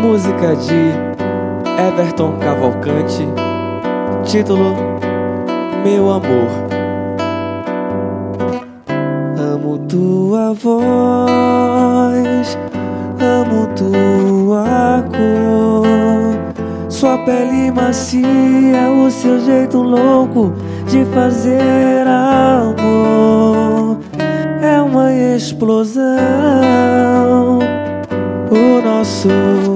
Música de Everton Cavalcante, título Meu Amor. Amo tua voz, amo tua cor, sua pele macia, o seu jeito louco de fazer amor. É uma explosão, o nosso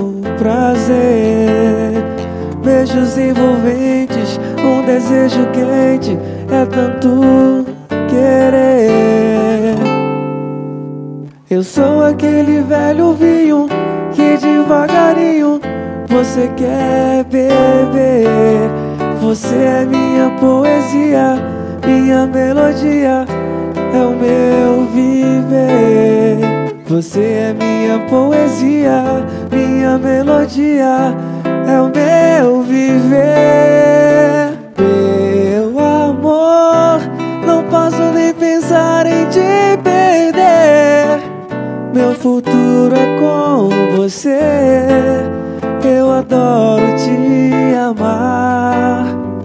prazer, beijos envolventes, um desejo quente, é tanto querer. Eu sou aquele velho vinho que devagarinho você quer beber. Você é minha poesia, minha melodia, é o meu viver. Você é minha poesia, minha melodia, é o meu viver. Meu amor, não posso nem pensar em te perder. Meu futuro é com você, eu adoro te amar.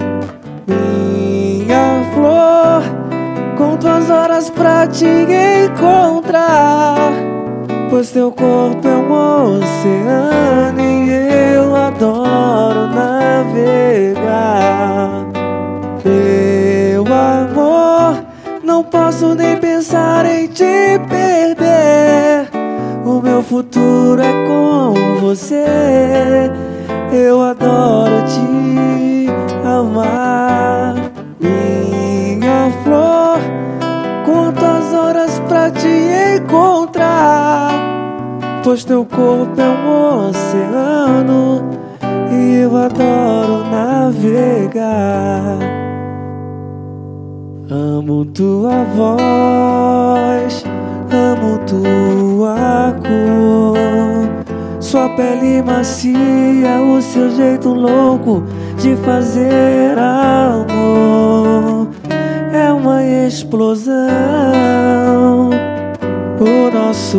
Minha flor, conto as horas pra te encontrar, pois teu corpo é um oceano e eu adoro navegar. Meu amor, não posso nem pensar em te perder. O meu futuro é com você, eu adoro te amar. Minha flor, quantas horas pra te encontrar, pois teu corpo é um oceano e eu adoro navegar. Amo tua voz, amo tua cor, sua pele macia, o seu jeito louco de fazer amor. É uma explosão, o nosso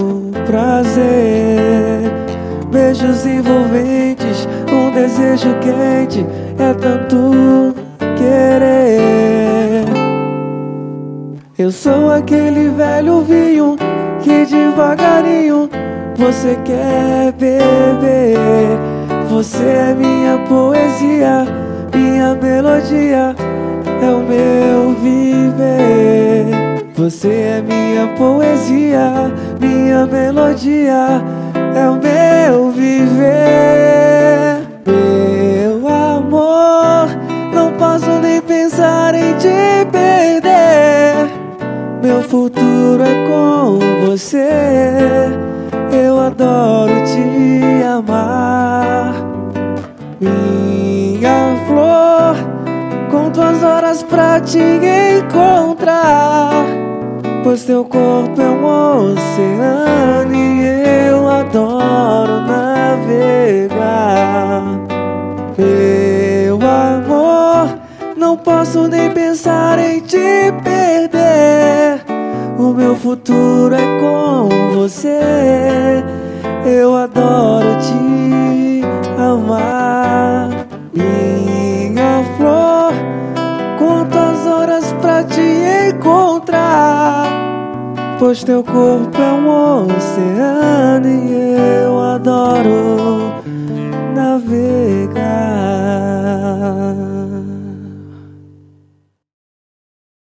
prazer, beijos envolventes, um desejo quente, é tanto querer. Eu sou aquele velho vinho que devagarinho você quer beber. Você é minha poesia, minha melodia, é o meu viver. Você é minha poesia, minha melodia, é o meu viver. Meu amor, não posso nem pensar em te perder. Meu futuro é com você, eu adoro te amar. Minha flor, conto as horas pra te encontrar, pois teu corpo é um oceano e eu adoro navegar. Meu amor, não posso nem pensar em te perder. O meu futuro é com você, eu adoro te amar. Minha flor, quantas horas pra te encontrar, pois teu corpo é um oceano e eu adoro navegar.